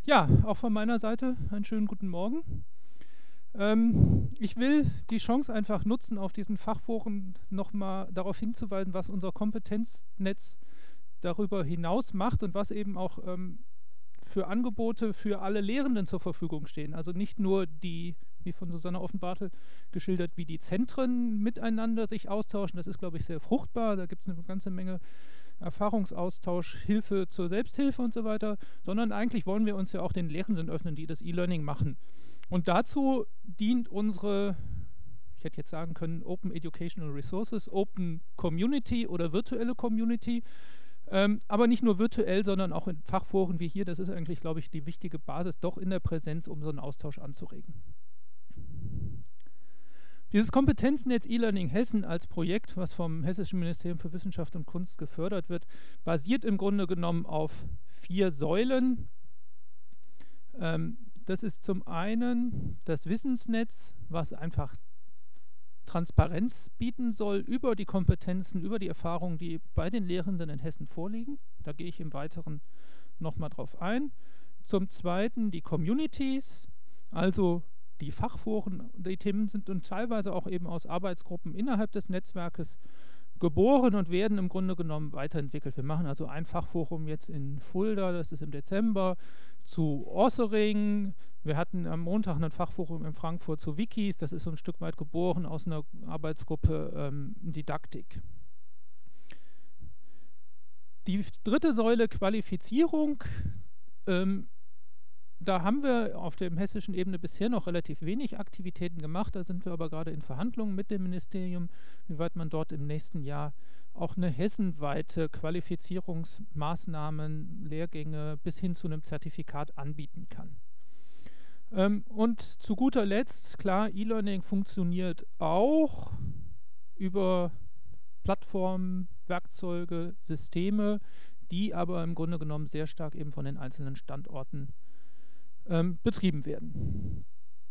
Ja, auch von meiner Seite einen schönen guten Morgen. Ich will die Chance einfach nutzen, auf diesen Fachforen nochmal darauf hinzuweisen, was unser Kompetenznetz darüber hinaus macht und was eben auch für Angebote für alle Lehrenden zur Verfügung stehen. Also nicht nur die, wie von Susanne Offenbartel geschildert, wie die Zentren miteinander sich austauschen. Das ist, glaube ich, sehr fruchtbar. Da gibt es eine ganze Menge Erfahrungsaustausch, Hilfe zur Selbsthilfe und so weiter, sondern eigentlich wollen wir uns ja auch den Lehrenden öffnen, die das E-Learning machen. Und dazu dient unsere, ich hätte jetzt sagen können, Open Educational Resources, Open Community oder virtuelle Community, aber nicht nur virtuell, sondern auch in Fachforen wie hier. Das ist eigentlich, glaube ich, die wichtige Basis, doch in der Präsenz, um so einen Austausch anzuregen. Dieses Kompetenznetz E-Learning Hessen als Projekt, was vom Hessischen Ministerium für Wissenschaft und Kunst gefördert wird, basiert im Grunde genommen auf 4 Säulen. Das ist zum einen das Wissensnetz, was einfach Transparenz bieten soll über die Kompetenzen, über die Erfahrungen, die bei den Lehrenden in Hessen vorliegen. Da gehe ich im Weiteren nochmal drauf ein. Zum Zweiten die Communities, also die Fachforen, die Themen sind und teilweise auch eben aus Arbeitsgruppen innerhalb des Netzwerkes geboren und werden im Grunde genommen weiterentwickelt. Wir machen also ein Fachforum jetzt in Fulda, das ist im Dezember, zu Ossering. Wir hatten am Montag ein Fachforum in Frankfurt zu Wikis, das ist so ein Stück weit geboren aus einer Arbeitsgruppe Didaktik. Die dritte Säule Qualifizierung. Da haben wir auf der hessischen Ebene bisher noch relativ wenig Aktivitäten gemacht. Da sind wir aber gerade in Verhandlungen mit dem Ministerium, wie weit man dort im nächsten Jahr auch eine hessenweite Qualifizierungsmaßnahmen, Lehrgänge bis hin zu einem Zertifikat anbieten kann. Und zu guter Letzt, klar, E-Learning funktioniert auch über Plattformen, Werkzeuge, Systeme, die aber im Grunde genommen sehr stark eben von den einzelnen Standorten betrieben werden.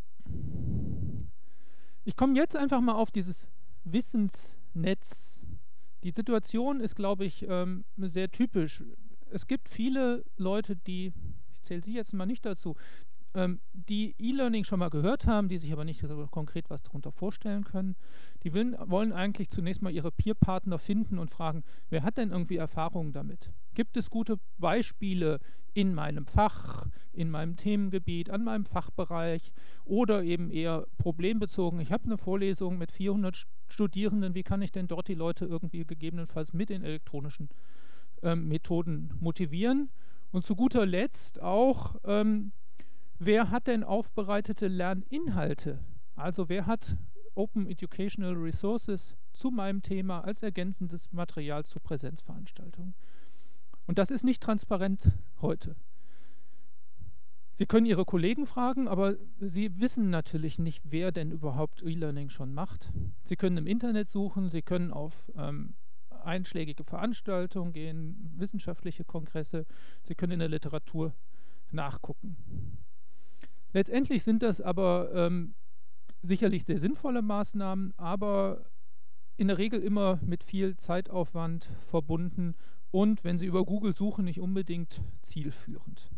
Ich komme jetzt einfach mal auf dieses Wissensnetz. Die Situation ist, glaube ich, sehr typisch. Es gibt viele Leute, die, ich zähle Sie jetzt mal nicht dazu, die E-Learning schon mal gehört haben, die sich aber nicht so konkret was darunter vorstellen können. Die wollen eigentlich zunächst mal ihre Peer-Partner finden und fragen, wer hat denn irgendwie Erfahrungen damit? Gibt es gute Beispiele in meinem Fach, in meinem Themengebiet, an meinem Fachbereich oder eben eher problembezogen? Ich habe eine Vorlesung mit 400 Studierenden, wie kann ich denn dort die Leute irgendwie gegebenenfalls mit den elektronischen Methoden motivieren? Und zu guter Letzt auch, wer hat denn aufbereitete Lerninhalte? Also wer hat Open Educational Resources zu meinem Thema als ergänzendes Material zu Präsenzveranstaltungen? Und das ist nicht transparent heute. Sie können Ihre Kollegen fragen, aber Sie wissen natürlich nicht, wer denn überhaupt E-Learning schon macht. Sie können im Internet suchen, Sie können auf einschlägige Veranstaltungen gehen, wissenschaftliche Kongresse, Sie können in der Literatur nachgucken. Letztendlich sind das aber sicherlich sehr sinnvolle Maßnahmen, aber in der Regel immer mit viel Zeitaufwand verbunden und, wenn Sie über Google suchen, nicht unbedingt zielführend.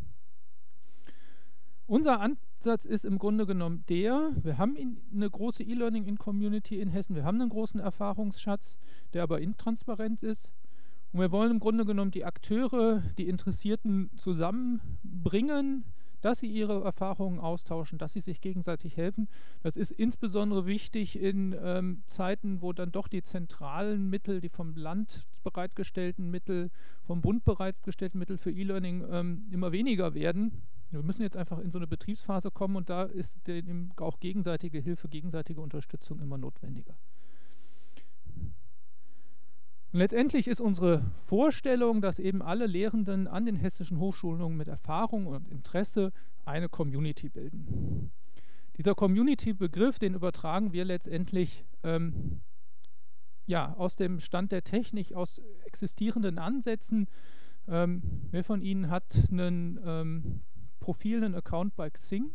Unser Ansatz ist im Grunde genommen wir haben eine große E-Learning-Community in Hessen, wir haben einen großen Erfahrungsschatz, der aber intransparent ist. Und wir wollen im Grunde genommen die Akteure, die Interessierten zusammenbringen, dass sie ihre Erfahrungen austauschen, dass sie sich gegenseitig helfen. Das ist insbesondere wichtig in Zeiten, wo dann doch die zentralen Mittel, die vom Land bereitgestellten Mittel, vom Bund bereitgestellten Mittel für E-Learning immer weniger werden. Wir müssen jetzt einfach in so eine Betriebsphase kommen und da ist auch gegenseitige Hilfe, gegenseitige Unterstützung immer notwendiger. Und letztendlich ist unsere Vorstellung, dass eben alle Lehrenden an den hessischen Hochschulen mit Erfahrung und Interesse eine Community bilden. Dieser Community-Begriff, den übertragen wir letztendlich aus dem Stand der Technik, aus existierenden Ansätzen. Wer von Ihnen hat einen Profil, einen Account bei Xing?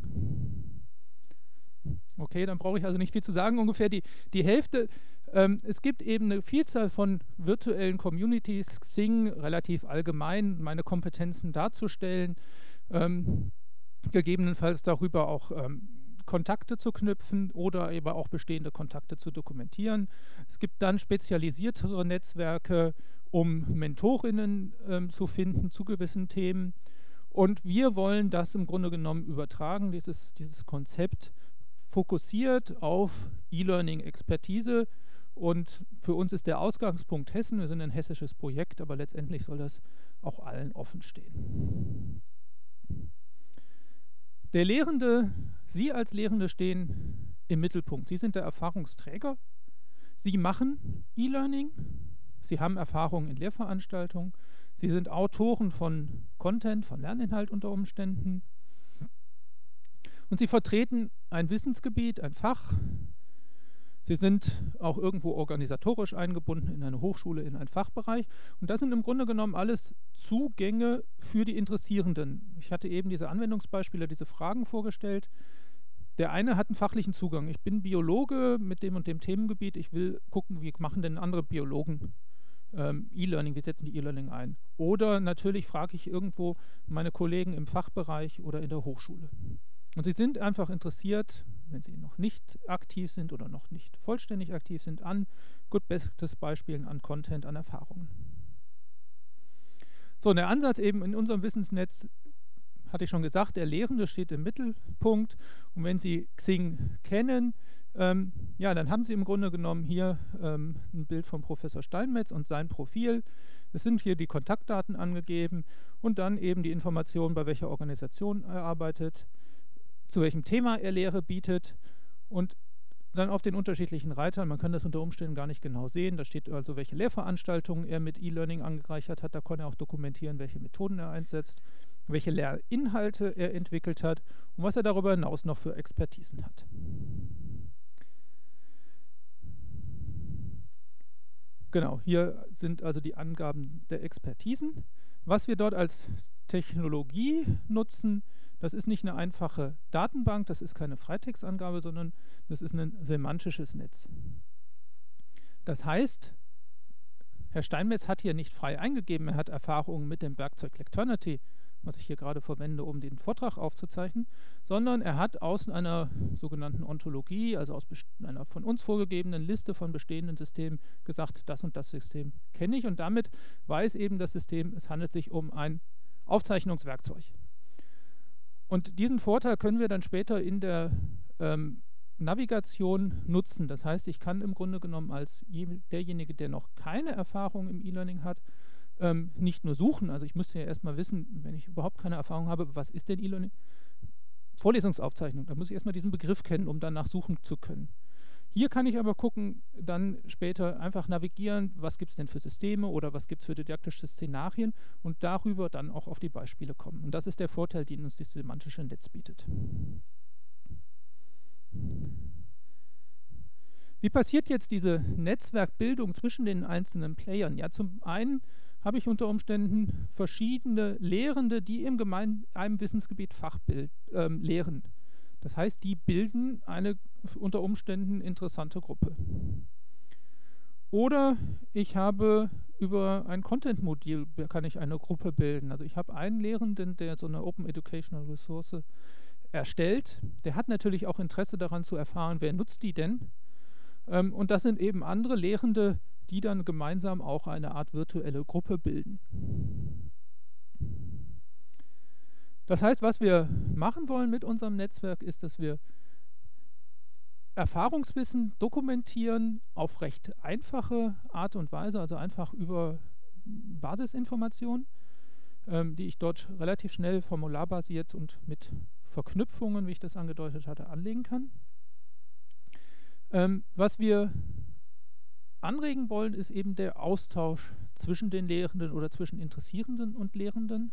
Okay, dann brauche ich also nicht viel zu sagen. Ungefähr die Hälfte. Es gibt eben eine Vielzahl von virtuellen Communities, Xing, relativ allgemein, meine Kompetenzen darzustellen. gegebenenfalls darüber auch Kontakte zu knüpfen oder eben auch bestehende Kontakte zu dokumentieren. Es gibt dann spezialisiertere Netzwerke, um Mentorinnen zu finden zu gewissen Themen. Und wir wollen das im Grunde genommen übertragen, dieses Konzept fokussiert auf E-Learning-Expertise. Und für uns ist der Ausgangspunkt Hessen. Wir sind ein hessisches Projekt, aber letztendlich soll das auch allen offen stehen. Der Lehrende, Sie als Lehrende stehen im Mittelpunkt. Sie sind der Erfahrungsträger. Sie machen E-Learning. Sie haben Erfahrung in Lehrveranstaltungen. Sie sind Autoren von Content, von Lerninhalt unter Umständen. Und Sie vertreten ein Wissensgebiet, ein Fach. Sie sind auch irgendwo organisatorisch eingebunden in eine Hochschule, in einen Fachbereich. Und das sind im Grunde genommen alles Zugänge für die Interessierenden. Ich hatte eben diese Anwendungsbeispiele, diese Fragen vorgestellt. Der eine hat einen fachlichen Zugang. Ich bin Biologe mit dem und dem Themengebiet. Ich will gucken, wie machen denn andere Biologen E-Learning, wie setzen die E-Learning ein? Oder natürlich frage ich irgendwo meine Kollegen im Fachbereich oder in der Hochschule. Und sie sind einfach interessiert, wenn sie noch nicht aktiv sind oder noch nicht vollständig aktiv sind, an Good Best Beispielen, an Content, an Erfahrungen. So, und der Ansatz eben in unserem Wissensnetz, hatte ich schon gesagt, der Lehrende steht im Mittelpunkt. Und wenn Sie Xing kennen, ja, dann haben Sie im Grunde genommen hier ein Bild von Professor Steinmetz und sein Profil. Es sind hier die Kontaktdaten angegeben und dann eben die Informationen, bei welcher Organisation er arbeitet, zu welchem Thema er Lehre bietet und dann auf den unterschiedlichen Reitern, man kann das unter Umständen gar nicht genau sehen, da steht also, welche Lehrveranstaltungen er mit E-Learning angereichert hat, da kann er auch dokumentieren, welche Methoden er einsetzt, welche Lehrinhalte er entwickelt hat und was er darüber hinaus noch für Expertisen hat. Genau, hier sind also die Angaben der Expertisen. Was wir dort als Technologie nutzen, das ist nicht eine einfache Datenbank, das ist keine Freitextangabe, sondern das ist ein semantisches Netz. Das heißt, Herr Steinmetz hat hier nicht frei eingegeben, er hat Erfahrungen mit dem Werkzeug Lecternity, was ich hier gerade verwende, um den Vortrag aufzuzeichnen, sondern er hat aus einer sogenannten Ontologie, also aus einer von uns vorgegebenen Liste von bestehenden Systemen gesagt, das und das System kenne ich und damit weiß eben das System, es handelt sich um ein Aufzeichnungswerkzeug. Und diesen Vorteil können wir dann später in der Navigation nutzen. Das heißt, ich kann im Grunde genommen als derjenige, der noch keine Erfahrung im E-Learning hat, nicht nur suchen, also ich müsste ja erstmal wissen, wenn ich überhaupt keine Erfahrung habe, was ist denn E-Learning? Vorlesungsaufzeichnung, da muss ich erstmal diesen Begriff kennen, um danach suchen zu können. Hier kann ich aber gucken, dann später einfach navigieren, was gibt es denn für Systeme oder was gibt es für didaktische Szenarien und darüber dann auch auf die Beispiele kommen. Und das ist der Vorteil, den uns das semantische Netz bietet. Wie passiert jetzt diese Netzwerkbildung zwischen den einzelnen Playern? Ja, zum einen habe ich unter Umständen verschiedene Lehrende, die in einem Wissensgebiet lehren. Das heißt, die bilden eine unter Umständen interessante Gruppe. Oder ich habe über ein Content-Modul kann ich eine Gruppe bilden. Also ich habe einen Lehrenden, der so eine Open Educational Resource erstellt. Der hat natürlich auch Interesse daran zu erfahren, wer nutzt die denn. Und das sind eben andere Lehrende, die dann gemeinsam auch eine Art virtuelle Gruppe bilden. Das heißt, was wir machen wollen mit unserem Netzwerk, ist, dass wir Erfahrungswissen dokumentieren auf recht einfache Art und Weise, also einfach über Basisinformationen, die ich dort relativ schnell formularbasiert und mit Verknüpfungen, wie ich das angedeutet hatte, anlegen kann. Was wir anregen wollen, ist eben der Austausch zwischen den Lehrenden oder zwischen Interessierenden und Lehrenden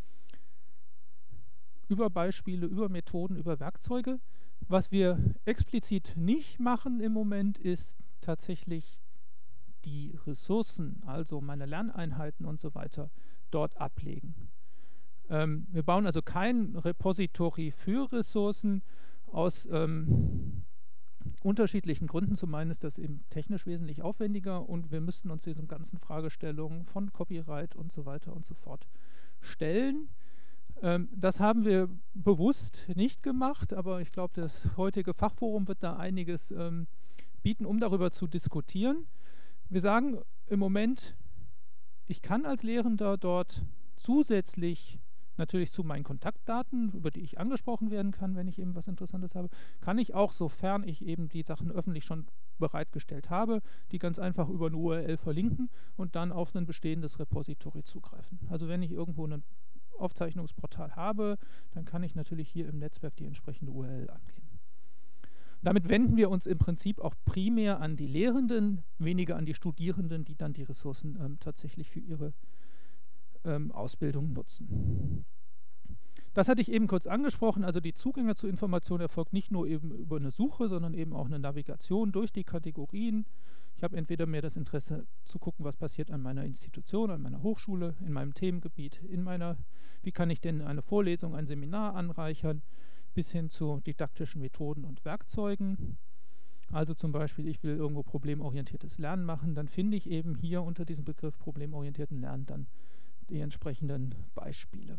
über Beispiele, über Methoden, über Werkzeuge. Was wir explizit nicht machen im Moment, ist tatsächlich die Ressourcen, also meine Lerneinheiten und so weiter, dort ablegen. Wir bauen also kein Repository für Ressourcen aus unterschiedlichen Gründen. Zum einen ist das eben technisch wesentlich aufwendiger und wir müssten uns diesen ganzen Fragestellungen von Copyright und so weiter und so fort stellen. Das haben wir bewusst nicht gemacht, aber ich glaube, das heutige Fachforum wird da einiges bieten, um darüber zu diskutieren. Wir sagen im Moment, ich kann als Lehrender dort zusätzlich natürlich zu meinen Kontaktdaten, über die ich angesprochen werden kann, wenn ich eben was Interessantes habe, kann ich auch, sofern ich eben die Sachen öffentlich schon bereitgestellt habe, die ganz einfach über eine URL verlinken und dann auf ein bestehendes Repository zugreifen. Also wenn ich irgendwo ein Aufzeichnungsportal habe, dann kann ich natürlich hier im Netzwerk die entsprechende URL angeben. Damit wenden wir uns im Prinzip auch primär an die Lehrenden, weniger an die Studierenden, die dann die Ressourcen tatsächlich für ihre Ausbildung nutzen. Das hatte ich eben kurz angesprochen, also die Zugänge zu Informationen erfolgt nicht nur eben über eine Suche, sondern eben auch eine Navigation durch die Kategorien. Ich habe entweder mehr das Interesse zu gucken, was passiert an meiner Institution, an meiner Hochschule, in meinem Themengebiet, wie kann ich denn eine Vorlesung, ein Seminar anreichern, bis hin zu didaktischen Methoden und Werkzeugen. Also zum Beispiel, ich will irgendwo problemorientiertes Lernen machen, dann finde ich eben hier unter diesem Begriff problemorientierten Lernen dann die entsprechenden Beispiele.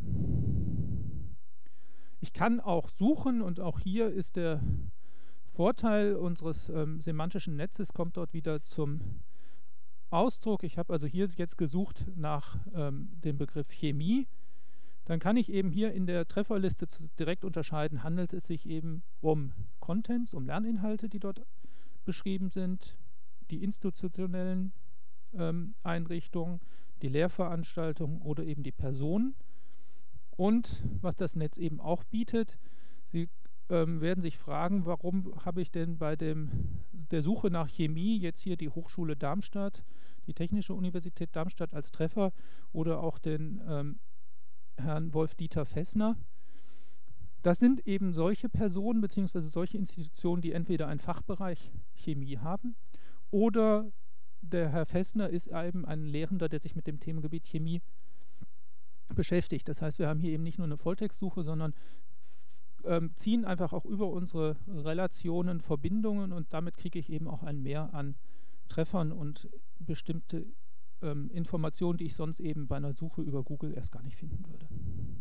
Ich kann auch suchen und auch hier ist der Vorteil unseres semantischen Netzes, kommt dort wieder zum Ausdruck. Ich habe also hier jetzt gesucht nach dem Begriff Chemie. Dann kann ich eben hier in der Trefferliste direkt unterscheiden, handelt es sich eben um Contents, um Lerninhalte, die dort beschrieben sind, die institutionellen Einrichtungen, die Lehrveranstaltungen oder eben die Personen. Und was das Netz eben auch bietet, Sie werden sich fragen, warum habe ich denn bei der Suche nach Chemie jetzt hier die Hochschule Darmstadt, die Technische Universität Darmstadt als Treffer oder auch den Herrn Wolf-Dieter Fessner. Das sind eben solche Personen bzw. solche Institutionen, die entweder einen Fachbereich Chemie haben oder der Herr Fessner ist eben ein Lehrender, der sich mit dem Themengebiet Chemie beschäftigt. Das heißt, wir haben hier eben nicht nur eine Volltextsuche, sondern ziehen einfach auch über unsere Relationen Verbindungen und damit kriege ich eben auch ein Mehr an Treffern und bestimmte Informationen, die ich sonst eben bei einer Suche über Google erst gar nicht finden würde.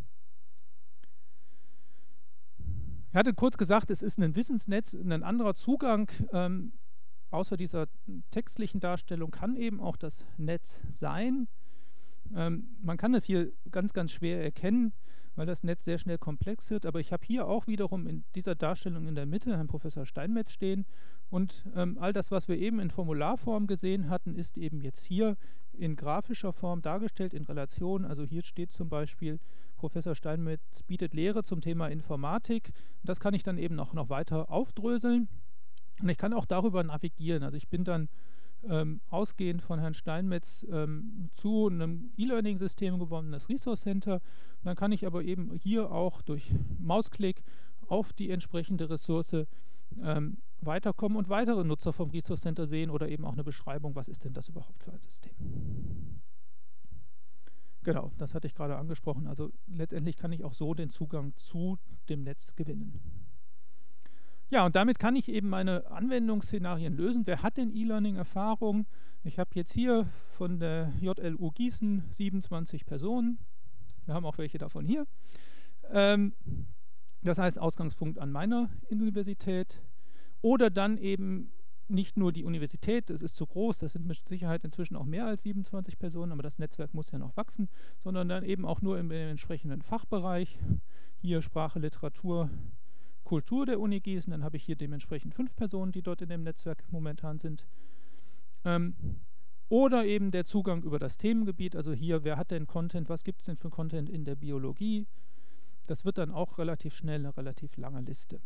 Ich hatte kurz gesagt, es ist ein Wissensnetz, ein anderer Zugang. Außer dieser textlichen Darstellung kann eben auch das Netz sein. Man kann es hier ganz, ganz schwer erkennen, weil das Netz sehr schnell komplex wird. Aber ich habe hier auch wiederum in dieser Darstellung in der Mitte Herrn Professor Steinmetz stehen. Und all das, was wir eben in Formularform gesehen hatten, ist eben jetzt hier in grafischer Form dargestellt, in Relation. Also hier steht zum Beispiel, Professor Steinmetz bietet Lehre zum Thema Informatik. Das kann ich dann eben noch weiter aufdröseln. Und ich kann auch darüber navigieren. Also ich bin dann ausgehend von Herrn Steinmetz zu einem E-Learning-System geworden, das Resource Center. Und dann kann ich aber eben hier auch durch Mausklick auf die entsprechende Ressource weiterkommen und weitere Nutzer vom Resource Center sehen oder eben auch eine Beschreibung, was ist denn das überhaupt für ein System. Genau, das hatte ich gerade angesprochen. Also letztendlich kann ich auch so den Zugang zu dem Netz gewinnen. Ja, und damit kann ich eben meine Anwendungsszenarien lösen. Wer hat denn E-Learning-Erfahrung? Ich habe jetzt hier von der JLU Gießen 27 Personen. Wir haben auch welche davon hier. Das heißt, Ausgangspunkt an meiner Universität. Oder dann eben nicht nur die Universität, das ist zu groß, das sind mit Sicherheit inzwischen auch mehr als 27 Personen, aber das Netzwerk muss ja noch wachsen, sondern dann eben auch nur im entsprechenden Fachbereich. Hier Sprache, Literatur, Kultur der Uni Gießen, dann habe ich hier dementsprechend 5 Personen, die dort in dem Netzwerk momentan sind. Oder eben der Zugang über das Themengebiet, also hier, wer hat denn Content, was gibt es denn für Content in der Biologie? Das wird dann auch relativ schnell eine relativ lange Liste.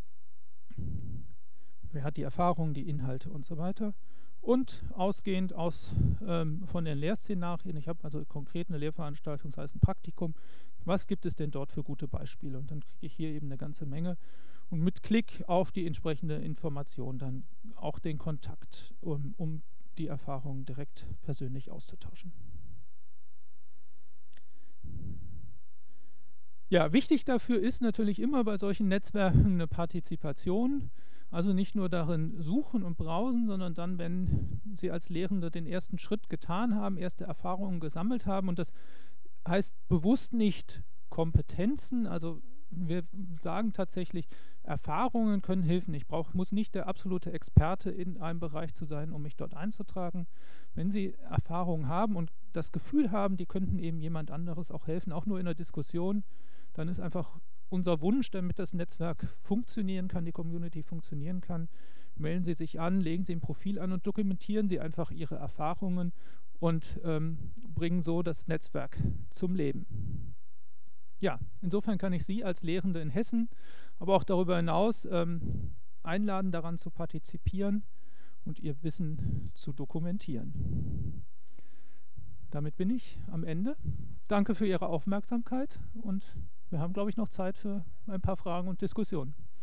Wer hat die Erfahrungen, die Inhalte und so weiter. Und ausgehend von den Lehrszenarien, ich habe also konkret eine Lehrveranstaltung, das heißt ein Praktikum, was gibt es denn dort für gute Beispiele? Und dann kriege ich hier eben eine ganze Menge. Und mit Klick auf die entsprechende Information dann auch den Kontakt, um die Erfahrungen direkt persönlich auszutauschen. Ja, wichtig dafür ist natürlich immer bei solchen Netzwerken eine Partizipation. Also nicht nur darin suchen und browsen, sondern dann, wenn Sie als Lehrende den ersten Schritt getan haben, erste Erfahrungen gesammelt haben. Und das heißt bewusst nicht Kompetenzen, also wir sagen tatsächlich, Erfahrungen können helfen. Muss nicht der absolute Experte in einem Bereich zu sein, um mich dort einzutragen. Wenn Sie Erfahrungen haben und das Gefühl haben, die könnten eben jemand anderes auch helfen, auch nur in der Diskussion, dann ist einfach unser Wunsch, damit das Netzwerk funktionieren kann, die Community funktionieren kann, melden Sie sich an, legen Sie ein Profil an und dokumentieren Sie einfach Ihre Erfahrungen und bringen so das Netzwerk zum Leben. Ja, insofern kann ich Sie als Lehrende in Hessen, aber auch darüber hinaus einladen, daran zu partizipieren und Ihr Wissen zu dokumentieren. Damit bin ich am Ende. Danke für Ihre Aufmerksamkeit und wir haben, glaube ich, noch Zeit für ein paar Fragen und Diskussionen.